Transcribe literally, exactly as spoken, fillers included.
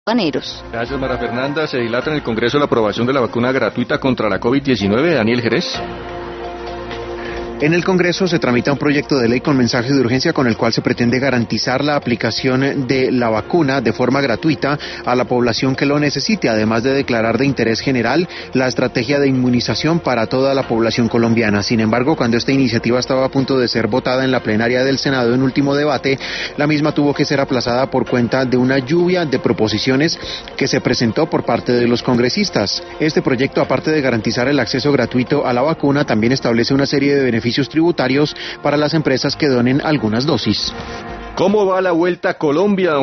Baneros. Gracias, Mara Fernanda. Se dilata en el Congreso la aprobación de la vacuna gratuita contra la COVID diecinueve. Daniel Jerez. En el Congreso se tramita un proyecto de ley con mensaje de urgencia con el cual se pretende garantizar la aplicación de la vacuna de forma gratuita a la población que lo necesite, además de declarar de interés general la estrategia de inmunización para toda la población colombiana. Sin embargo, cuando esta iniciativa estaba a punto de ser votada en la plenaria del Senado en último debate, la misma tuvo que ser aplazada por cuenta de una lluvia de proposiciones que se presentó por parte de los congresistas. Este proyecto, aparte de garantizar el acceso gratuito a la vacuna, también establece una serie de beneficios tributarios para las empresas que donen algunas dosis. ¿Cómo va la Vuelta a Colombia?